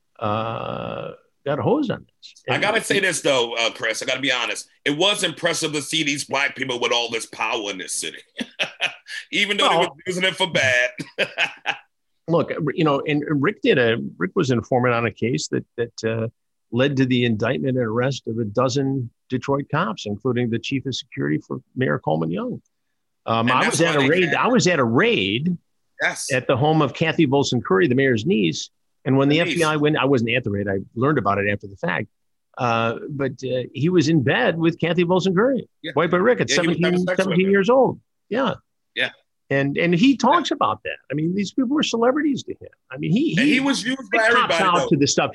got hosed on this. I got to say this, though, Chris. I got to be honest. It was impressive to see these black people with all this power in this city, even though they were using it for bad. Look, and Rick was an informant on a case that led to the indictment and arrest of a dozen Detroit cops, including the chief of security for Mayor Coleman Young. I was at a raid yes. at the home of Kathy Volson Curry, the mayor's niece. And when the FBI went, I wasn't at the raid. I learned about it after the fact. But he was in bed with Kathy Volson Curry, White Boy Rick, at 17 years old. Yeah. Yeah. And he talks about that. I mean, these people were celebrities to him. I mean, he was used by everybody. Rick cops out to the stuff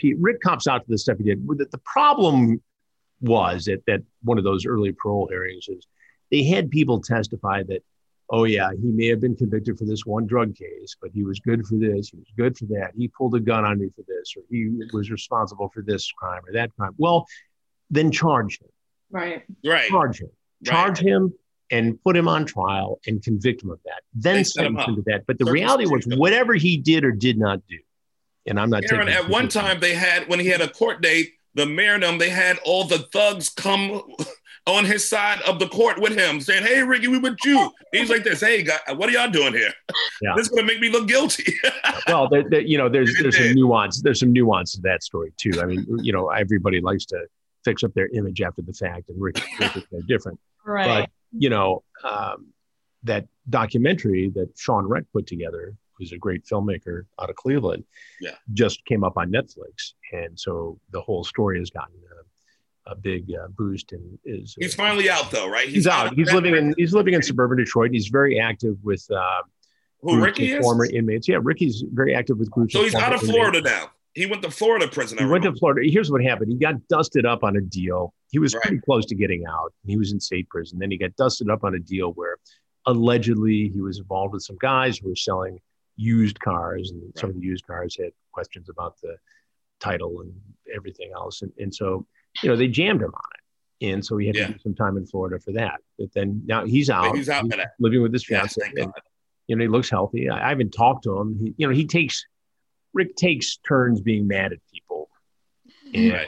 he did. The problem was that one of those early parole hearings is they had people testify that, oh yeah, he may have been convicted for this one drug case, but he was good for this, he was good for that. He pulled a gun on me for this, or he was responsible for this crime or that crime. Well, then charge him. Right. Charge him and put him on trial and convict him of that. Then sentence him to that. But the reality was whatever he did or did not do, and I'm not Aaron, at one time when he had a court date, the mayor and them, they had all the thugs come on his side of the court with him saying, hey, Ricky, we with you. He's like this. Hey, guy, what are y'all doing here? Yeah. This is going to make me look guilty. Well, there's some nuance. There's some nuance to that story, too. I mean, everybody likes to fix up their image after the fact, and Rick is no different. Right. But, that documentary that Sean Rett put together, who's a great filmmaker out of Cleveland, just came up on Netflix. And so the whole story has gotten a big boost, and he's finally out though, right? He's out. He's living in suburban Detroit. He's very active with who Ricky is? Former inmates. Yeah, Ricky's very active with groups. So he's out of Florida now. He went to Florida prison. He went to Florida. Here's what happened. He got dusted up on a deal. He was pretty close to getting out. He was in state prison. Then he got dusted up on a deal where allegedly he was involved with some guys who were selling used cars, and some of the used cars had questions about the title and everything else. And so, they jammed him on it. And so he had to do some time in Florida for that. But then now he's out. He's living with his fiance. And, he looks healthy. I haven't talked to him. Rick takes turns being mad at people. And,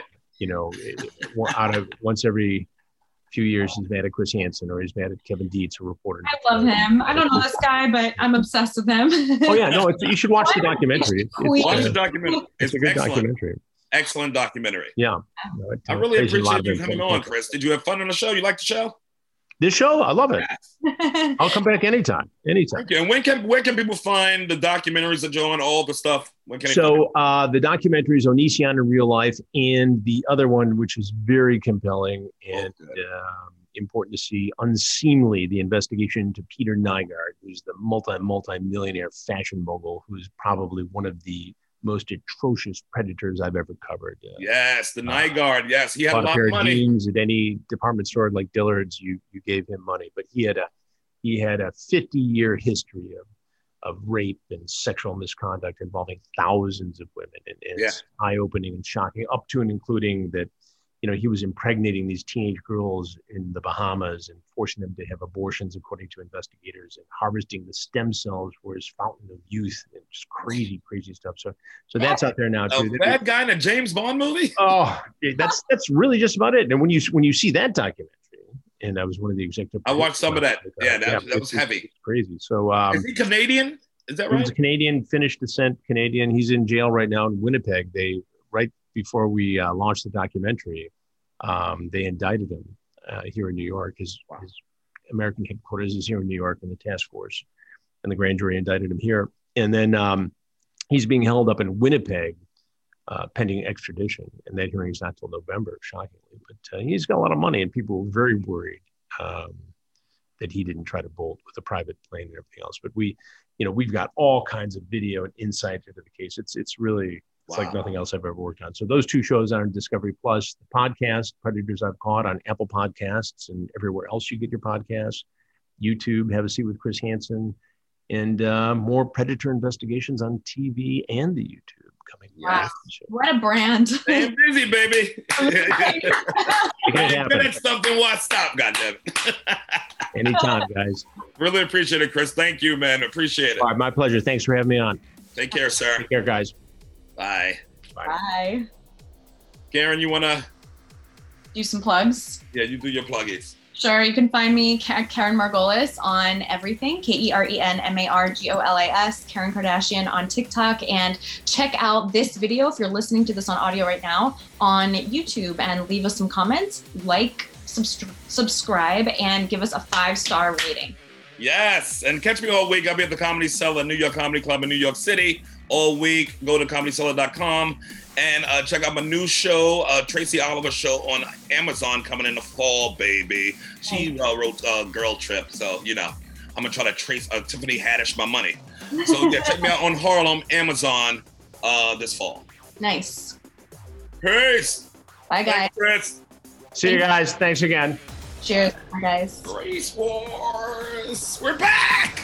once every few years, he's mad at Chris Hansen, or he's mad at Kevin Dietz, a reporter. I love him. I don't know this guy, but I'm obsessed with him. Oh yeah, no, you should watch the documentary. Watch the documentary. It's a good documentary. Excellent documentary. Yeah. I really appreciate you coming on, Chris. Did you have fun on the show? You like the show? This show? I love it. I'll come back anytime. Thank you. And where can people find the documentaries that you're on, all the stuff? The documentary is Onision in real life, and the other one, which is very compelling and important to see, Unseemly, the investigation into Peter Nygard, who's the multi-millionaire fashion mogul, who's probably one of the most atrocious predators I've ever covered. Yes, the Nygard. Yes, he had a lot of money. Jeans at any department store like Dillard's, you gave him money, but he had a 50-year history of rape and sexual misconduct involving thousands of women, and it's eye-opening and shocking, up to and including that. He was impregnating these teenage girls in the Bahamas and forcing them to have abortions, according to investigators, and harvesting the stem cells for his fountain of youth, and just crazy stuff. So that's out there now too. A bad guy in a James Bond movie? Oh, that's really just about it. And when you see that documentary, and I was one of the executive. I watched some of that. That was heavy. It's crazy. So is he Canadian? Is that right? He's a Canadian, Finnish descent Canadian. He's in jail right now in Winnipeg. Before we launched the documentary, they indicted him here in New York. His American headquarters is here in New York, in the task force, and the grand jury indicted him here. And then he's being held up in Winnipeg pending extradition, and that hearing is not till November, shockingly. But he's got a lot of money, and people were very worried that he didn't try to bolt with a private plane and everything else. But we've got all kinds of video and insight into the case. It's really It's like nothing else I've ever worked on. So those 2 shows are on Discovery Plus. The podcast, Predators I've Caught, on Apple Podcasts and everywhere else you get your podcasts. YouTube, Have a Seat with Chris Hansen, and more Predator investigations on TV and the YouTube coming. Wow. What a brand. Staying busy, baby. Good at stuff then why stop, goddammit. Anytime, guys. Really appreciate it, Chris. Thank you, man. Appreciate it. All right, my pleasure. Thanks for having me on. Take care, sir. Take care, guys. Bye. Bye. Karen, you want to? Do some plugs? Yeah, you do your pluggies. Sure. You can find me, Karen Margolis, on everything. KerenMargolis. Karen Kardashian on TikTok. And check out this video, if you're listening to this on audio right now, on YouTube, and leave us some comments, like, subscribe, and give us a 5-star rating. Yes. And catch me all week. I'll be at the Comedy Cellar, New York Comedy Club in New York City all week. Go to comedycellar.com and check out my new show, Tracy Oliver Show, on Amazon, coming in the fall, baby. She wrote Girl Trip. So, you know, I'm going to try to trace Tiffany Haddish my money. So, yeah, check me out on Harlem, Amazon this fall. Nice. Peace. Bye, guys. Thanks, Chris. See you guys. Thanks again. Cheers. Bye, guys. Race Wars. We're back.